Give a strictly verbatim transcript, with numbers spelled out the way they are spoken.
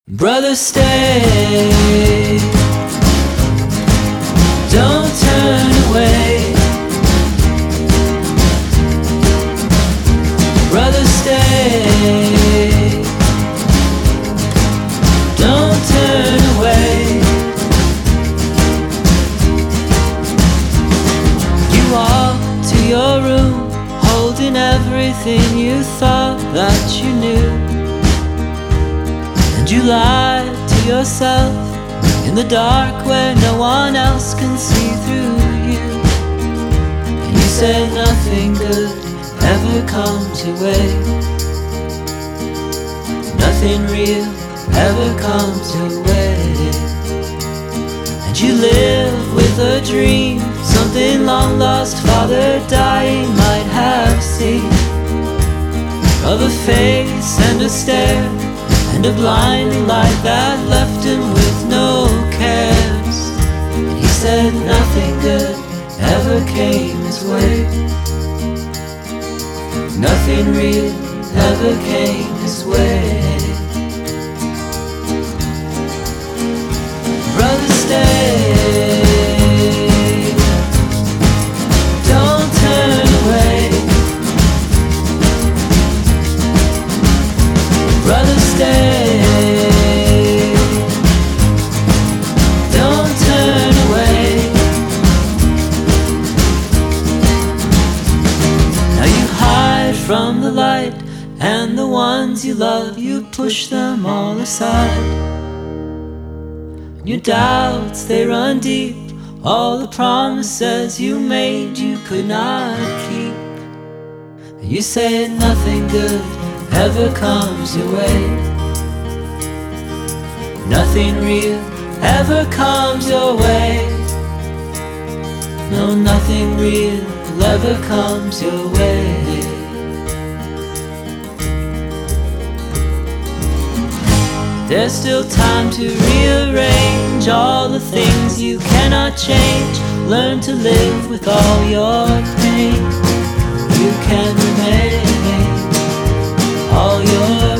Brother, stay. Don't turn away. Brother, stay. Don't turn away. You walk to your room, holding everything you thought that you knew. And you lie to yourself in the dark where no one else can see through you. And you say nothing good ever comes your way. Nothing real ever comes your way. And you live with a dream, something long lost, father dying might have seen, of a face and a stare and a blinding light that left him with no cares. And he said nothing good ever came his way. Nothing real ever came his way. Brother, stay. Don't turn away. Brother, stay. Don't turn away. Now you hide from the light, and the ones you love, you push them all aside. Your doubts, they run deep. All the promises you made you could not keep. You say nothing good ever comes your way. Nothing real ever comes your way. No, nothing real ever comes your way. There's still time to rearrange all the things you cannot change. Learn to live with all your pain. You can remain all your